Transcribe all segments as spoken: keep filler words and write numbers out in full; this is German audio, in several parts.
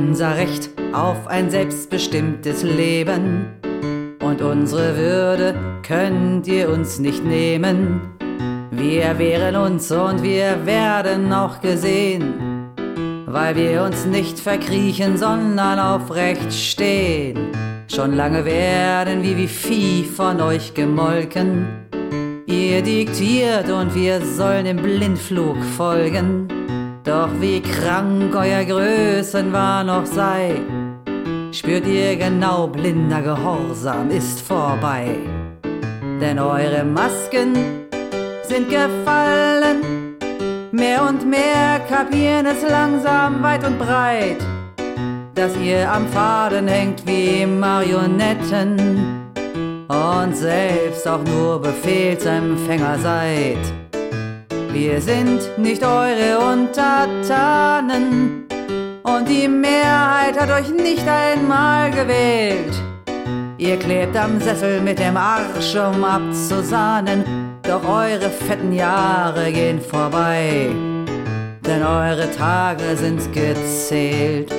unser Recht auf ein selbstbestimmtes Leben. Und unsere Würde könnt ihr uns nicht nehmen. Wir wehren uns und wir werden auch gesehen, weil wir uns nicht verkriechen, sondern aufrecht stehen. Schon lange werden wir wie Vieh von euch gemolken. Ihr diktiert und wir sollen im Blindflug folgen. Doch wie krank euer Größenwahn noch sei, spürt ihr genau, blinder Gehorsam ist vorbei. Denn eure Masken sind gefallen, mehr und mehr kapieren es langsam weit und breit, dass ihr am Faden hängt wie Marionetten und selbst auch nur Befehlsempfänger seid. Wir sind nicht eure Untertanen und die Mehrheit hat euch nicht einmal gewählt. Ihr klebt am Sessel mit dem Arsch, um abzusahnen, doch eure fetten Jahre gehen vorbei, denn eure Tage sind gezählt.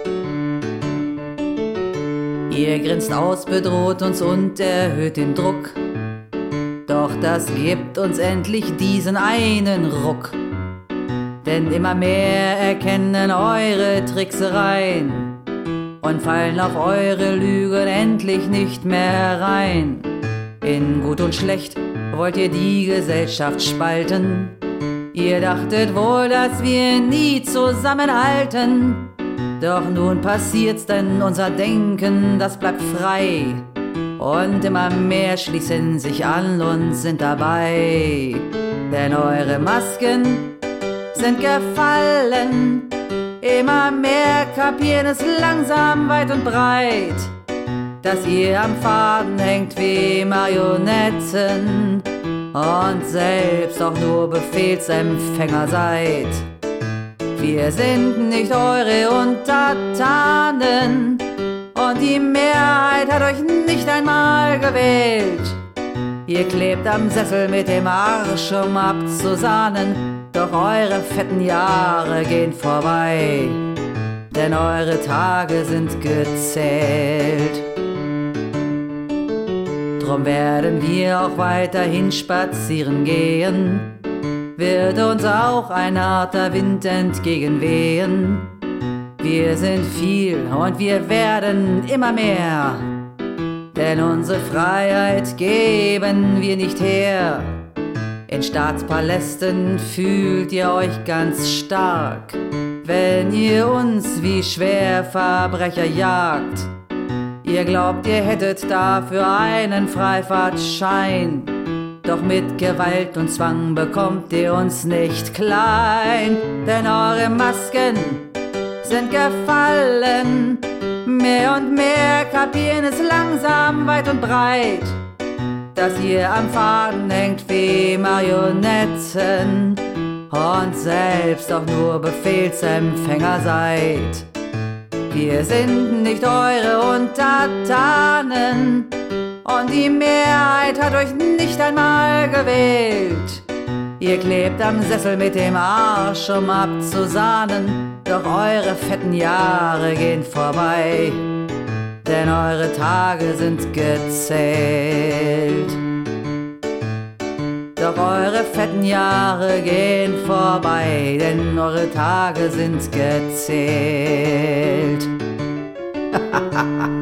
Ihr grinst aus, bedroht uns und erhöht den Druck, doch das gibt uns endlich diesen einen Ruck. Denn immer mehr erkennen eure Tricksereien und fallen auf eure Lügen endlich nicht mehr rein. In Gut und Schlecht wollt ihr die Gesellschaft spalten. Ihr dachtet wohl, dass wir nie zusammenhalten. Doch nun passiert's, denn unser Denken, das bleibt frei. Und immer mehr schließen sich an und sind dabei. Denn eure Masken sind gefallen, immer mehr kapieren es langsam weit und breit, dass ihr am Faden hängt wie Marionetten und selbst auch nur Befehlsempfänger seid. Wir sind nicht eure Untertanen und die Mehrheit hat euch nicht einmal gewählt. Ihr klebt am Sessel mit dem Arsch, um abzusahnen, doch eure fetten Jahre gehen vorbei, denn eure Tage sind gezählt. Drum werden wir auch weiterhin spazieren gehen, wird uns auch ein harter Wind entgegenwehen. Wir sind viel und wir werden immer mehr, denn unsere Freiheit geben wir nicht her. In Staatspalästen fühlt ihr euch ganz stark, wenn ihr uns wie Schwerverbrecher jagt. Ihr glaubt, ihr hättet dafür einen Freifahrtschein, doch mit Gewalt und Zwang bekommt ihr uns nicht klein. Denn eure Masken sind gefallen, mehr und mehr kapieren es langsam weit und breit, dass ihr am Faden hängt wie Marionetten und selbst auch nur Befehlsempfänger seid. Wir sind nicht eure Untertanen und die Mehrheit hat euch nicht einmal gewählt. Ihr klebt am Sessel mit dem Arsch, um abzusahnen, doch eure fetten Jahre gehen vorbei, denn eure Tage sind gezählt. Doch eure fetten Jahre gehen vorbei, denn eure Tage sind gezählt.